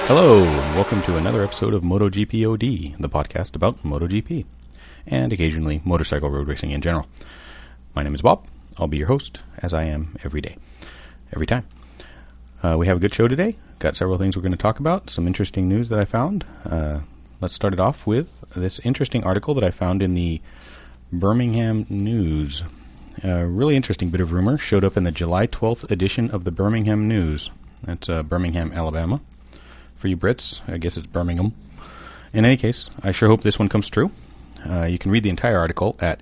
Hello, and welcome to another episode of MotoGP OD, the podcast about MotoGP, and occasionally motorcycle road racing in general. My name is Bob. I'll be your host, as I am every day, every time. We have a good show today. Got several things we're going to talk about, some interesting news that I found. Let's start it off with this interesting article that I found in the Birmingham News. A really interesting bit of rumor showed up in the July 12th edition of the Birmingham News. That's Birmingham, Alabama. For you Brits, I guess it's Birmingham. In any case, I sure hope this one comes true. You can read the entire article at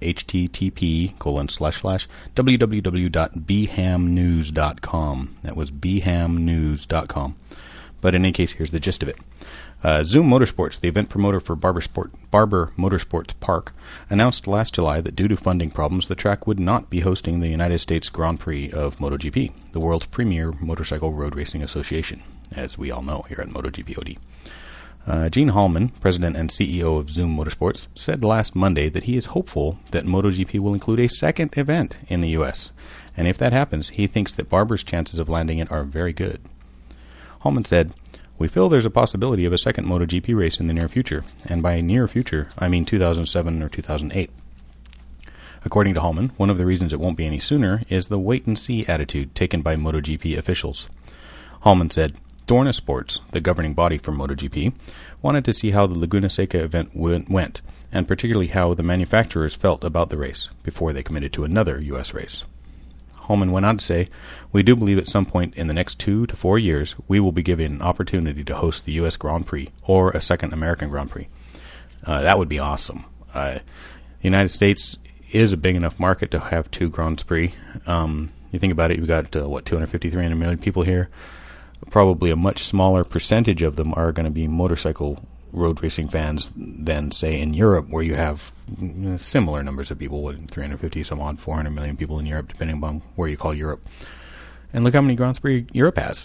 http://www.bhamnews.com. That was bhamnews.com. But in any case, here's the gist of it. Zoom Motorsports, the event promoter for Barber Motorsports Park, announced last July that due to funding problems, the track would not be hosting the United States Grand Prix of MotoGP, the world's premier motorcycle road racing association, as we all know here at MotoGP OD. Gene Hallman, president and CEO of Zoom Motorsports, said last Monday that he is hopeful that MotoGP will include a second event in the U.S., and if that happens, he thinks that Barber's chances of landing it are very good. Hallman said, "We feel there's a possibility of a second MotoGP race in the near future, and by near future, I mean 2007 or 2008. According to Hallman, one of the reasons it won't be any sooner is the wait-and-see attitude taken by MotoGP officials. Hallman said, Dorna Sports, the governing body for MotoGP, wanted to see how the Laguna Seca event went, and particularly how the manufacturers felt about the race, before they committed to another U.S. race. Hallman went on to say, "We do believe at some point in the next 2 to 4 years, we will be given an opportunity to host the U.S. Grand Prix, or a second American Grand Prix." That would be awesome. The United States is a big enough market to have 2 Grand Prix. You think about it, you've got, 250, 300 million people here. Probably a much smaller percentage of them are going to be motorcycle road racing fans than, say, in Europe, where you have similar numbers of people, 350 some odd, 400 million people in Europe, depending upon where you call Europe. And look how many Grand Prix Europe has.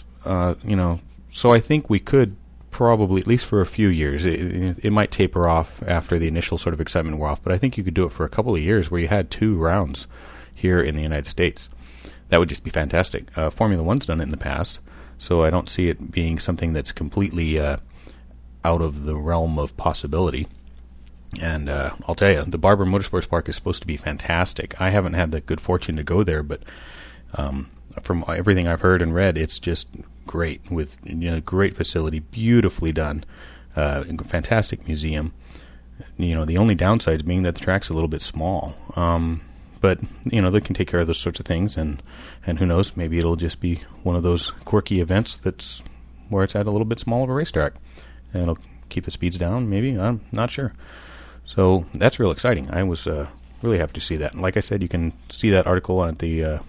So I think we could probably, at least for a few years, it might taper off after the initial sort of excitement wore off, but I think you could do it for a couple of years where you had 2 rounds here in the United States. That would just be fantastic. Formula One's done it in the past, so I don't see it being something that's completely out of the realm of possibility. And I'll tell you, the Barber Motorsports Park is supposed to be fantastic. I haven't had the good fortune to go there, but from everything I've heard and read, it's just great, with great facility, beautifully done, fantastic museum. The only downside being that the track's a little bit small. But, they can take care of those sorts of things, and who knows, maybe it'll just be one of those quirky events that's where it's at a little bit small of a racetrack. And it'll keep the speeds down, maybe, I'm not sure. So that's real exciting. I was really happy to see that. And like I said, you can see that article at the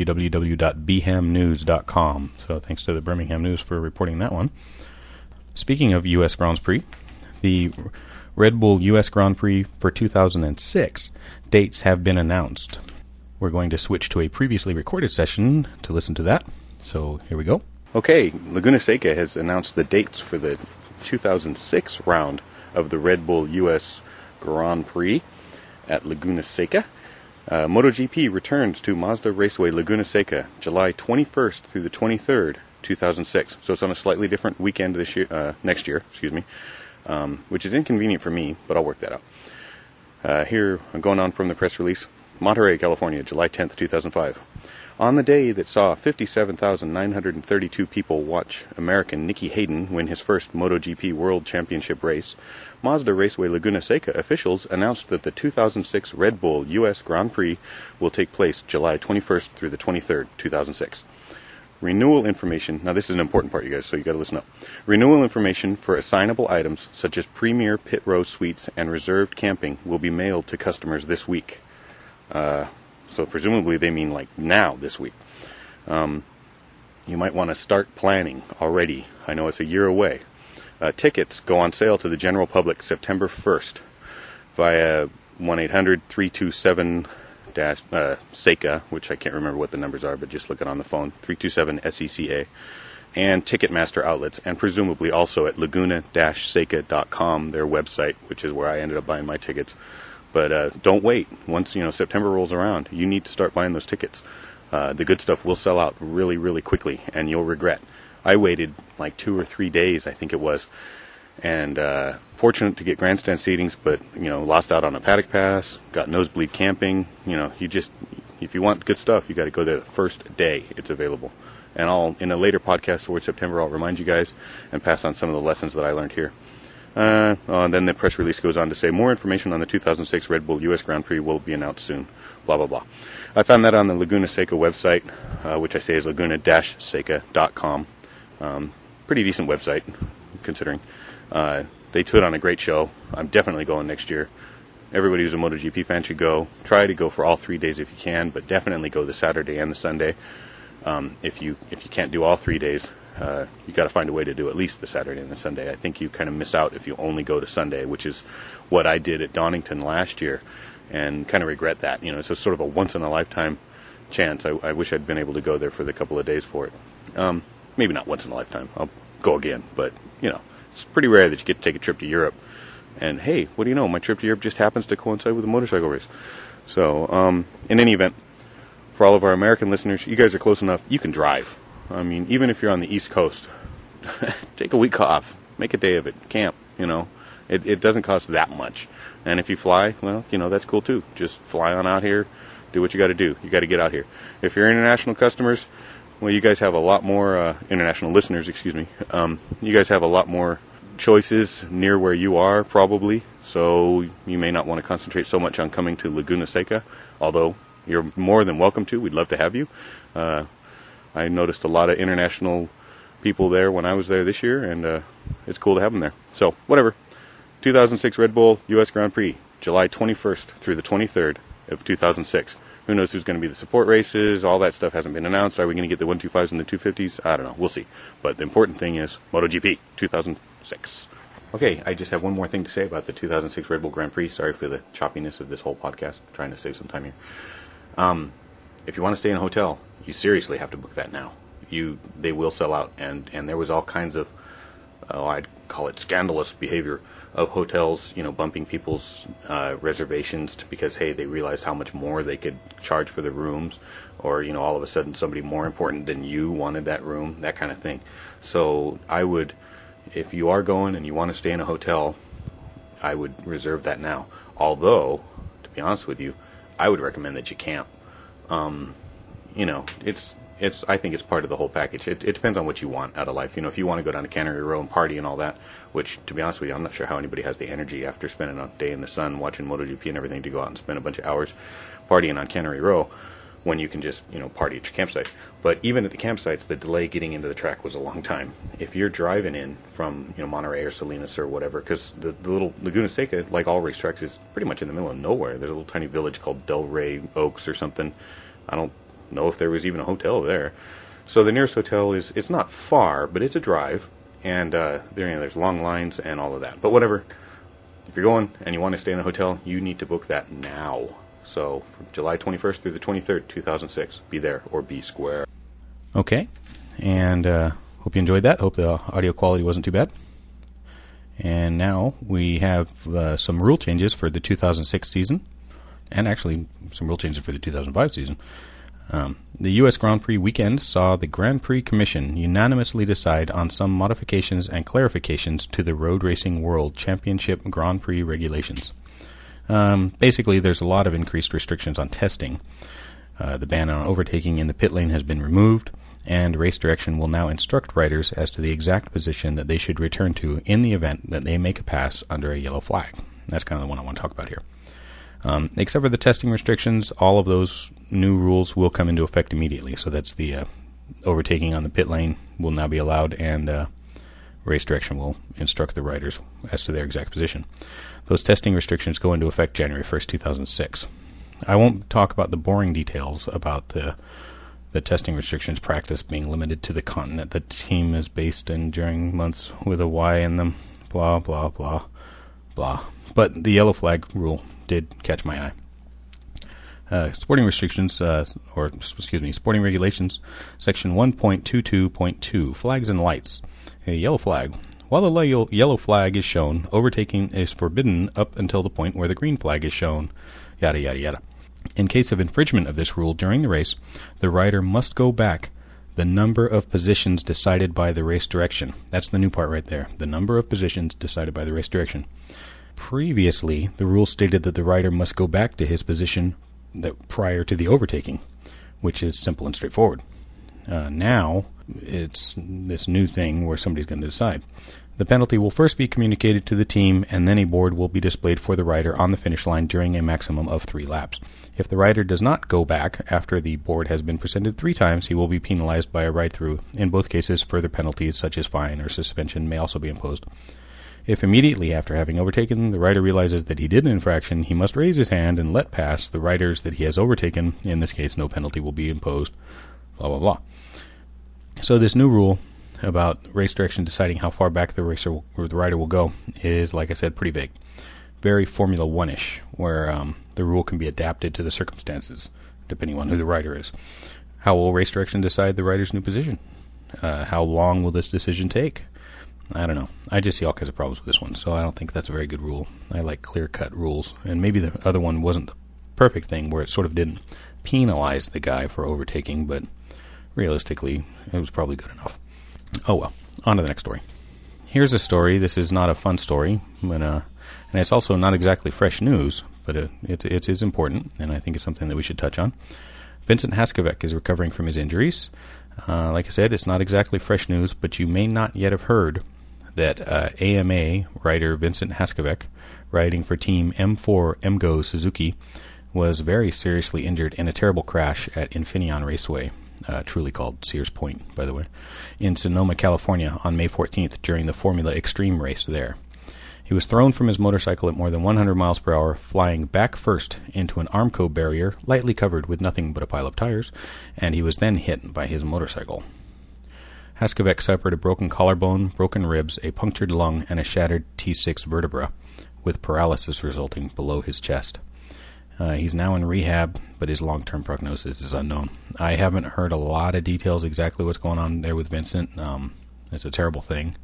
www.bhamnews.com. So thanks to the Birmingham News for reporting that one. Speaking of U.S. Grand Prix, the Red Bull U.S. Grand Prix for 2006 dates have been announced. We're going to switch to a previously recorded session to listen to that. So here we go. Okay, Laguna Seca has announced the dates for the 2006 round of the Red Bull U.S. Grand Prix at Laguna Seca. MotoGP returns to Mazda Raceway Laguna Seca July 21st through the 23rd, 2006. So it's on a slightly different weekend this year, next year, which is inconvenient for me, but I'll work that out. Here, going on from the press release, Monterey, California, July 10th, 2005. On the day that saw 57,932 people watch American Nicky Hayden win his first MotoGP World Championship race, Mazda Raceway Laguna Seca officials announced that the 2006 Red Bull U.S. Grand Prix will take place July 21st through the 23rd, 2006. Renewal information, now this is an important part, you guys, so you got to listen up. Renewal information for assignable items such as premier pit row suites and reserved camping will be mailed to customers this week. So presumably they mean like now, this week. You might want to start planning already. I know it's a year away. Tickets go on sale to the general public September 1st via 1-800-327 SECA, which I can't remember what the numbers are, but just look it on the phone, 327-SECA, and Ticketmaster outlets, and presumably also at laguna-seca.com, their website, which is where I ended up buying my tickets. But don't wait. Once September rolls around, you need to start buying those tickets. The good stuff will sell out really, really quickly, and you'll regret. I waited like 2 or 3 days, I think it was, and fortunate to get grandstand seatings, but lost out on a paddock pass, got nosebleed camping. If you want good stuff, you got to go there the first day it's available. And in a later podcast towards September, I'll remind you guys and pass on some of the lessons that I learned here. And then the press release goes on to say more information on the 2006 Red Bull U.S. Grand Prix will be announced soon. Blah, blah, blah. I found that on the Laguna Seca website, which I say is laguna-seca.com. Pretty decent website, considering. They put on a great show. I'm definitely going next year. Everybody who's a MotoGP fan should go. Try to go for all 3 days if you can, but definitely go the Saturday and the Sunday. If you can't do all 3 days, you got to find a way to do at least the Saturday and the Sunday. I think you kind of miss out if you only go to Sunday, which is what I did at Donington last year, and kind of regret that. It's a sort of a once-in-a-lifetime chance. I wish I'd been able to go there for the couple of days for it. Maybe not once in a lifetime. I'll go again, but, it's pretty rare that you get to take a trip to Europe. And, hey, what do you know? My trip to Europe just happens to coincide with a motorcycle race. So, in any event, for all of our American listeners, you guys are close enough. You can drive. I mean, even if you're on the East Coast, take a week off. Make a day of it. Camp, It doesn't cost that much. And if you fly, well, that's cool too. Just fly on out here. Do what you got to do. You got to get out here. If you're international customers, well, you guys have a lot more, international listeners, excuse me. You guys have a lot more choices near where you are, probably. So you may not want to concentrate so much on coming to Laguna Seca, although you're more than welcome to. We'd love to have you. I noticed a lot of international people there when I was there this year, and it's cool to have them there. So, whatever. 2006 Red Bull U.S. Grand Prix, July 21st through the 23rd of 2006. Who knows who's going to be the support races? All that stuff hasn't been announced. Are we going to get the 125s and the 250s? I don't know. We'll see. But the important thing is MotoGP 2006. Okay, I just have one more thing to say about the 2006 Red Bull Grand Prix. Sorry for the choppiness of this whole podcast. I'm trying to save some time here. If you want to stay in a hotel, you seriously have to book that now. They will sell out, and there was all kinds of, I'd call it scandalous behavior of hotels, bumping people's reservations because, hey, they realized how much more they could charge for the rooms, or, all of a sudden somebody more important than you wanted that room, that kind of thing. So I would, if you are going and you want to stay in a hotel, I would reserve that now. Although, to be honest with you, I would recommend that you camp. I think it's part of the whole package. It depends on what you want out of life. If you want to go down to Cannery Row and party and all that, which, to be honest with you, I'm not sure how anybody has the energy after spending a day in the sun watching MotoGP and everything to go out and spend a bunch of hours partying on Cannery Row when you can just, party at your campsite. But even at the campsites, the delay getting into the track was a long time. If you're driving in from, Monterey or Salinas or whatever, because the little Laguna Seca, like all racetracks, is pretty much in the middle of nowhere. There's a little tiny village called Delray Oaks or something. I don't know if there was even a hotel there. So the nearest hotel it's not far, but it's a drive, and there's long lines and all of that. But whatever, if you're going and you want to stay in a hotel, you need to book that now. So from July 21st through the 23rd, 2006, be there or be square. Okay, and hope you enjoyed that. Hope the audio quality wasn't too bad. And now we have some rule changes for the 2006 season, and actually some rule changes for the 2005 season. The U.S. Grand Prix weekend saw the Grand Prix Commission unanimously decide on some modifications and clarifications to the Road Racing World Championship Grand Prix regulations. Basically, there's a lot of increased restrictions on testing. The ban on overtaking in the pit lane has been removed, and race direction will now instruct riders as to the exact position that they should return to in the event that they make a pass under a yellow flag. That's kind of the one I want to talk about here. Except for the testing restrictions, all of those new rules will come into effect immediately. So that's the overtaking on the pit lane will now be allowed, and race direction will instruct the riders as to their exact position. Those testing restrictions go into effect January 1st, 2006. I won't talk about the boring details about the testing restrictions practice being limited to the continent the team is based in during months with a Y in them, blah, blah, blah, blah. But the yellow flag rule did catch my eye. Sporting restrictions, sporting regulations, section 1.22.2, flags and lights. A yellow flag. While the yellow flag is shown, overtaking is forbidden up until the point where the green flag is shown, yada, yada, yada. In case of infringement of this rule during the race, the rider must go back the number of positions decided by the race direction. That's the new part right there. The number of positions decided by the race direction. Previously, the rule stated that the rider must go back to his position prior to the overtaking, which is simple and straightforward. Now, it's this new thing where somebody's going to decide. The penalty will first be communicated to the team, and then a board will be displayed for the rider on the finish line during a maximum of 3 laps. If the rider does not go back after the board has been presented 3 times, he will be penalized by a ride-through. In both cases, further penalties such as fine or suspension may also be imposed. If immediately after having overtaken, the rider realizes that he did an infraction, he must raise his hand and let pass the riders that he has overtaken. In this case, no penalty will be imposed. Blah, blah, blah. So this new rule about race direction deciding how far back the racer or the rider will go is, like I said, pretty vague. Very Formula One-ish, where the rule can be adapted to the circumstances, depending on who the rider is. How will race direction decide the rider's new position? How long will this decision take? I don't know. I just see all kinds of problems with this one, so I don't think that's a very good rule. I like clear-cut rules, and maybe the other one wasn't the perfect thing, where it sort of didn't penalize the guy for overtaking, but realistically, it was probably good enough. Oh well, on to the next story. Here's a story. This is not a fun story, but and it's also not exactly fresh news, but it is important, and I think it's something that we should touch on. Vincent Haskevek is recovering from his injuries. Like I said, it's not exactly fresh news, but you may not yet have heard that AMA rider Vincent Haskevek, riding for Team M4 MGO Suzuki, was very seriously injured in a terrible crash at Infineon Raceway, truly called Sears Point, by the way, in Sonoma, California on May 14th during the Formula Extreme race there. He was thrown from his motorcycle at more than 100 miles per hour, flying back first into an Armco barrier, lightly covered with nothing but a pile of tires, and he was then hit by his motorcycle. Haskevek suffered a broken collarbone, broken ribs, a punctured lung, and a shattered T6 vertebra, with paralysis resulting below his chest. He's now in rehab, but his long-term prognosis is unknown. I haven't heard a lot of details exactly what's going on there with Vincent. It's a terrible thing.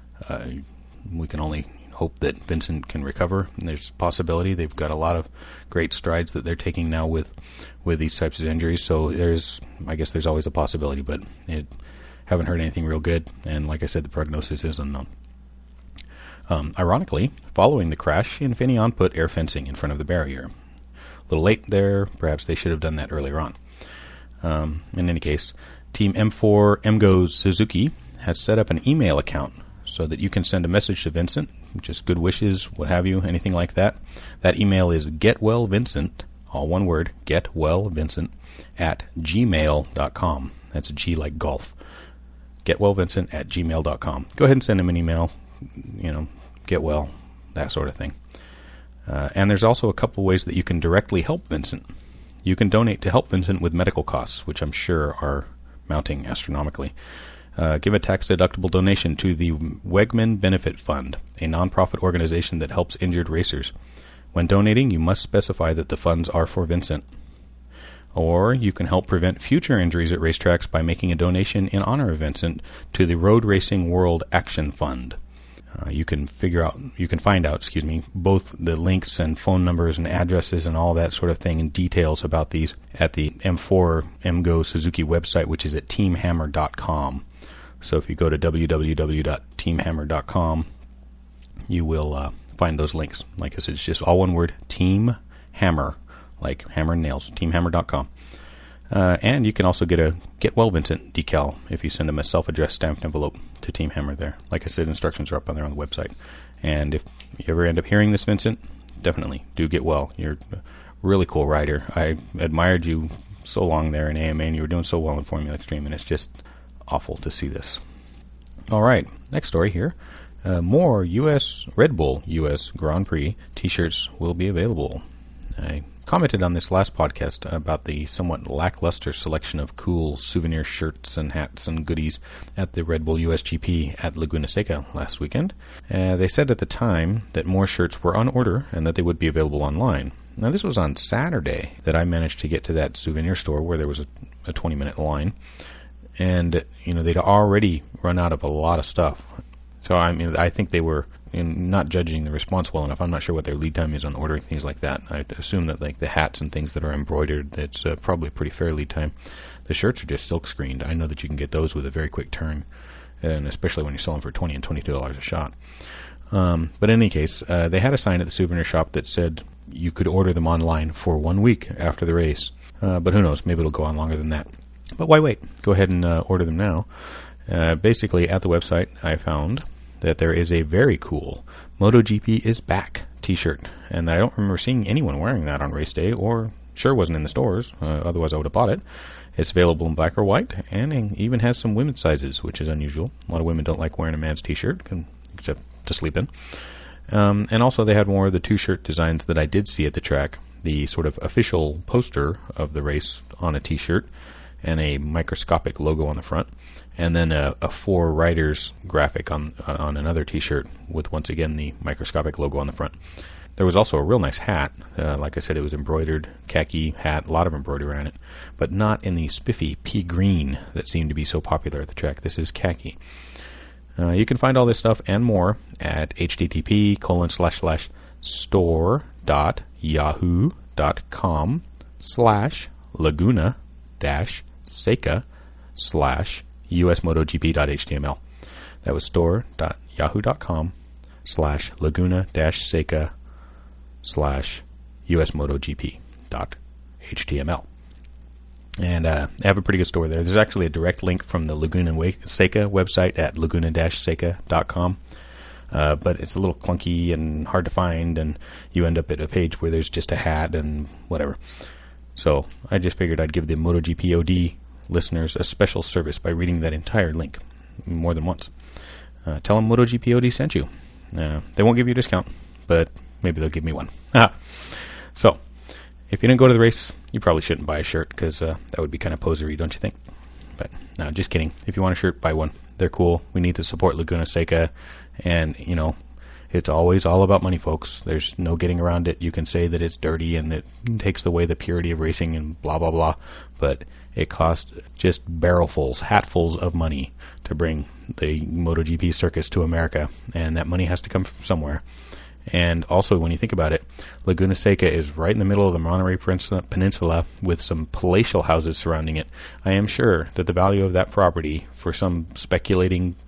We can only hope that Vincent can recover. There's possibility. They've got a lot of great strides that they're taking now with these types of injuries, so I guess there's always a possibility, but haven't heard anything real good, and like I said, the prognosis is unknown. Ironically, following the crash, Infineon put air fencing in front of the barrier. A little late there. Perhaps they should have done that earlier on. In any case, Team M4 MGO Suzuki has set up an email account so that you can send a message to Vincent, just good wishes, what have you, anything like that. That email is getwellvincent, all one word, getwellvincent, at gmail.com. That's G like golf. Getwellvincent at gmail.com. Go ahead and send him an email, get well, that sort of thing. And there's also a couple ways that you can directly help Vincent. You can donate to help Vincent with medical costs, which I'm sure are mounting astronomically. Give a tax-deductible donation to the Wegman Benefit Fund, a nonprofit organization that helps injured racers. When donating, you must specify that the funds are for Vincent. Or you can help prevent future injuries at racetracks by making a donation in honor of Vincent to the Road Racing World Action Fund. You can find out, both the links and phone numbers and addresses and all that sort of thing and details about these at the M4 MGO Suzuki website, which is at teamhammer.com. So if you go to www.teamhammer.com, you will find those links. Like I said, it's just all one word, Team Hammer, like hammer and nails, teamhammer.com. And you can also get a Get Well Vincent decal if you send them a self-addressed stamped envelope to Team Hammer there. Like I said, instructions are up on there on the website. And if you ever end up hearing this, Vincent, definitely do get well. You're a really cool rider. I admired you so long there in AMA, and you were doing so well in Formula Extreme, and it's just awful to see this. All right, next story here. More Red Bull U.S. Grand Prix t-shirts will be available. I commented on this last podcast about the somewhat lackluster selection of cool souvenir shirts and hats and goodies at the Red Bull USGP at Laguna Seca last weekend. They said at the time that more shirts were on order and that they would be available online. Now, this was on Saturday that I managed to get to that souvenir store where there was a 20-minute line. And, they'd already run out of a lot of stuff. So, I think they were in not judging the response well enough. I'm not sure what their lead time is on ordering things like that. I assume that like the hats and things that are embroidered, it's probably a pretty fair lead time. The shirts are just silk screened. I know that you can get those with a very quick turn, and especially when you're selling for $20 and $22 a shot. But in any case, they had a sign at the souvenir shop that said you could order them online for 1 week after the race. But who knows? Maybe it'll go on longer than that. But why wait? Go ahead and order them now. Basically, at the website, I found that there is a very cool MotoGP is back t-shirt. And I don't remember seeing anyone wearing that on race day, or sure wasn't in the stores. Otherwise, I would have bought it. It's available in black or white, and it even has some women's sizes, which is unusual. A lot of women don't like wearing a man's t-shirt, except to sleep in. And also they had more of the two-shirt designs that I did see at the track. The sort of official poster of the race on a t-shirt, and a microscopic logo on the front, and then a four riders graphic on another t-shirt with, once again, the microscopic logo on the front. There was also a real nice hat. Like I said, it was embroidered, khaki hat, a lot of embroidery on it, but not in the spiffy pea green that seemed to be so popular at the track. This is khaki. You can find all this stuff and more at http://store.yahoo.com/laguna-seca/usmotogp.html. That was store.yahoo.com/laguna-seca/usmotogp.html. And they have a pretty good store there. There's actually a direct link from the Laguna Seca website at laguna-seca.com. But it's a little clunky and hard to find, and you end up at a page where there's just a hat and whatever. So I just figured I'd give the MotoGP OD listeners a special service by reading that entire link more than once. Tell them MotoGP OD sent you. They won't give you a discount, but maybe they'll give me one. So, if you didn't go to the race, you probably shouldn't buy a shirt, because that would be kind of posery, don't you think? But no, just kidding. If you want a shirt, buy one. They're cool. We need to support Laguna Seca, and, you know, it's always all about money, folks. There's no getting around it. You can say that it's dirty and it takes away the purity of racing and blah, blah, blah, but it costs just barrelfuls, hatfuls of money to bring the MotoGP circus to America, and that money has to come from somewhere. And also, when you think about it, Laguna Seca is right in the middle of the Monterey Peninsula with some palatial houses surrounding it. I am sure that the value of that property for some speculating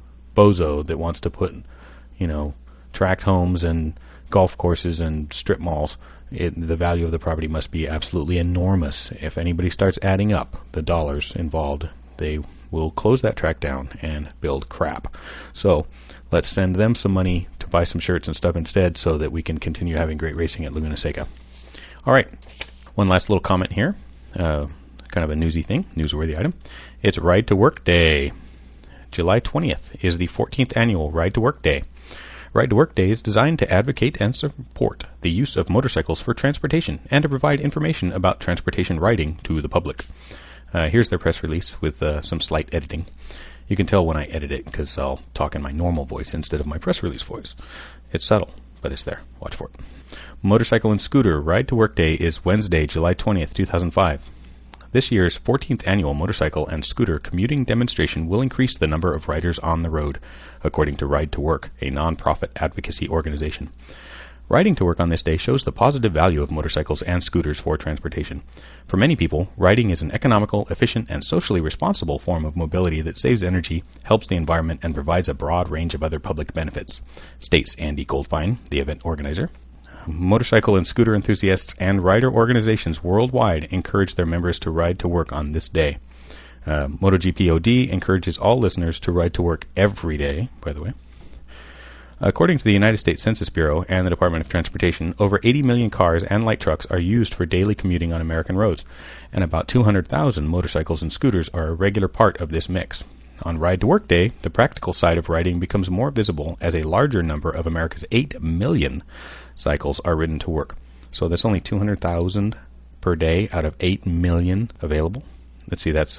bozo that wants to put, you know, tract homes and golf courses and strip malls, the value of the property must be absolutely enormous. If anybody starts adding up the dollars involved, they will close that track down and build crap. So let's send them some money to buy some shirts and stuff instead, so that we can continue having great racing at Laguna Seca. All right, one last little comment here. Kind of a newsy thing, newsworthy item. It's Ride to Work Day. July 20th is the 14th annual Ride to Work Day. Ride to Work Day is designed to advocate and support the use of motorcycles for transportation and to provide information about transportation riding to the public. Here's their press release with some slight editing. You can tell when I edit it because I'll talk in my normal voice instead of my press release voice. It's subtle, but it's there. Watch for it. Motorcycle and Scooter Ride to Work Day is Wednesday, July 20th, 2005. This year's 14th annual motorcycle and scooter commuting demonstration will increase the number of riders on the road, according to Ride to Work, a non-profit advocacy organization. Riding to work on this day shows the positive value of motorcycles and scooters for transportation. For many people, riding is an economical, efficient, and socially responsible form of mobility that saves energy, helps the environment, and provides a broad range of other public benefits, states Andy Goldfine, the event organizer. Motorcycle and scooter enthusiasts and rider organizations worldwide encourage their members to ride to work on this day. MotoGP OD encourages all listeners to ride to work every day, by the way. According to the United States Census Bureau and the Department of Transportation, over 80 million cars and light trucks are used for daily commuting on American roads, and about 200,000 motorcycles and scooters are a regular part of this mix. On Ride to Work Day, the practical side of riding becomes more visible as a larger number of America's 8 million cycles are ridden to work. So that's only 200,000 per day out of 8 million available. Let's see, that's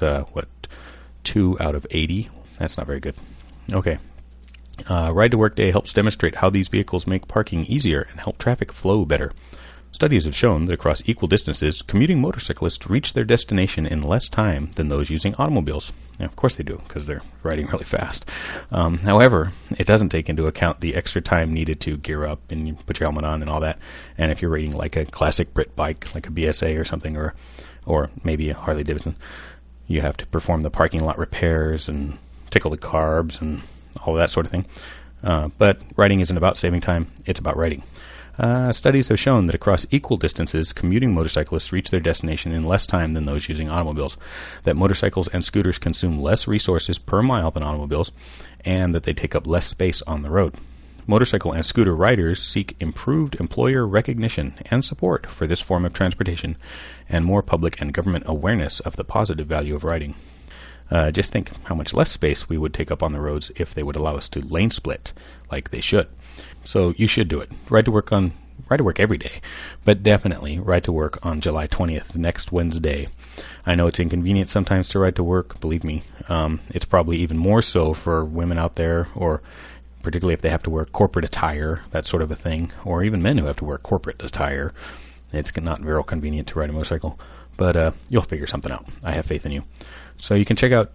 2 out of 80. That's not very good. Okay. Ride to Work Day helps demonstrate how these vehicles make parking easier and help traffic flow better. Studies have shown that across equal distances, commuting motorcyclists reach their destination in less time than those using automobiles. Now, of course they do, because they're riding really fast. However, it doesn't take into account the extra time needed to gear up and you put your helmet on and all that. And if you're riding like a classic Brit bike, like a BSA or something, or maybe a Harley Davidson, you have to perform the parking lot repairs and tickle the carbs and all that sort of thing. But riding isn't about saving time, it's about riding. Studies have shown that across equal distances, commuting motorcyclists reach their destination in less time than those using automobiles, that motorcycles and scooters consume less resources per mile than automobiles, and that they take up less space on the road. Motorcycle and scooter riders seek improved employer recognition and support for this form of transportation and more public and government awareness of the positive value of riding. Just think how much less space we would take up on the roads if they would allow us to lane split like they should. So you should do it. Ride to work every day, but definitely ride to work on July 20th, next Wednesday. I know it's inconvenient sometimes to ride to work, believe me. It's probably even more so for women out there, or particularly if they have to wear corporate attire, that sort of a thing, or even men who have to wear corporate attire. It's not very convenient to ride a motorcycle, but you'll figure something out. I have faith in you. So you can check out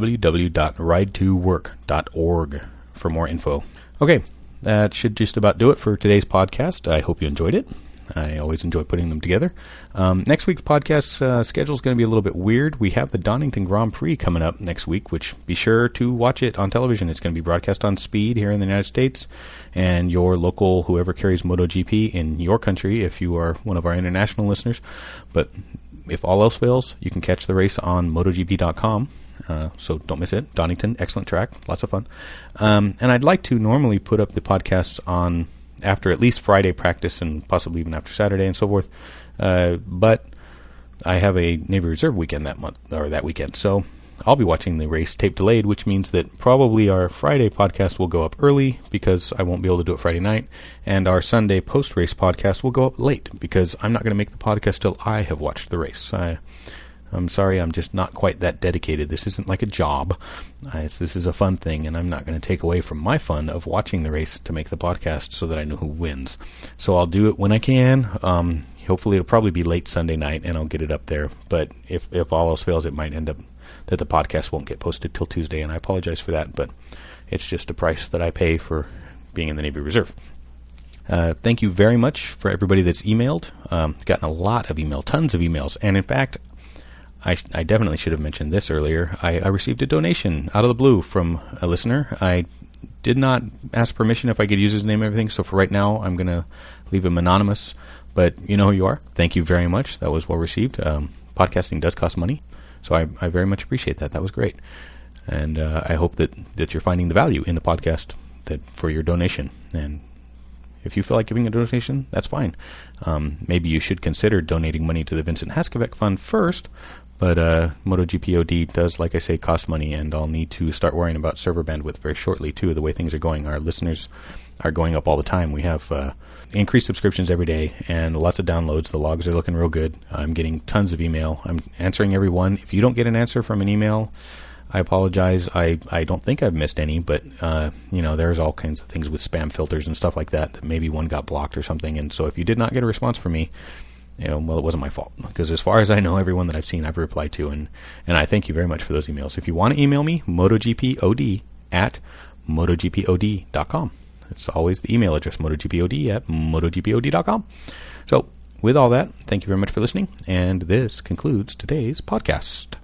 www.ridetowork.org for more info. Okay, that should just about do it for today's podcast. I hope you enjoyed it. I always enjoy putting them together. Next week's podcast schedule is going to be a little bit weird. We have the Donington Grand Prix coming up next week, which be sure to watch it on television. It's going to be broadcast on Speed here in the United States, and your local, whoever carries MotoGP in your country, if you are one of our international listeners. But if all else fails, you can catch the race on MotoGP.com. So don't miss it. Donington, excellent track, lots of fun. And I'd like to normally put up the podcasts on after at least Friday practice and possibly even after Saturday and so forth. But I have a Navy Reserve weekend that weekend. So I'll be watching the race tape delayed, which means that probably our Friday podcast will go up early because I won't be able to do it Friday night. And our Sunday post-race podcast will go up late because I'm not going to make the podcast till I have watched the race. I'm sorry, I'm just not quite that dedicated. This isn't like a job. This is a fun thing, and I'm not going to take away from my fun of watching the race to make the podcast so that I know who wins. So I'll do it when I can. Hopefully it'll probably be late Sunday night, and I'll get it up there. But if all else fails, it might end up that the podcast won't get posted till Tuesday, and I apologize for that, but it's just a price that I pay for being in the Navy Reserve. Thank you very much for everybody that's emailed. Gotten a lot of email, tons of emails, and in fact, I definitely should have mentioned this earlier. I received a donation out of the blue from a listener. I did not ask permission if I could use his name and everything, so for right now I'm going to leave him anonymous, but you know who you are. Thank you very much. That was well received. Podcasting does cost money, so I very much appreciate that. That was great. And I hope that you're finding the value in the podcast for your donation. And if you feel like giving a donation, that's fine. Maybe you should consider donating money to the Vincent Haskovic Fund first, but MotoGP OD does, like I say, cost money, and I'll need to start worrying about server bandwidth very shortly, too, the way things are going. Our listeners are going up all the time. We have increased subscriptions every day and lots of downloads. The logs are looking real good. I'm getting tons of email. I'm answering every one. If you don't get an answer from an email, I apologize. I don't think I've missed any, but there's all kinds of things with spam filters and stuff like that. Maybe one got blocked or something, and so if you did not get a response from me, well, it wasn't my fault, because as far as I know, everyone that I've seen I've replied to, and I thank you very much for those emails. If you want to email me, MotoGPOD@MotoGPOD.com. It's always the email address, MotoGPOD@MotoGPOD.com. So with all that, thank you very much for listening, and this concludes today's podcast.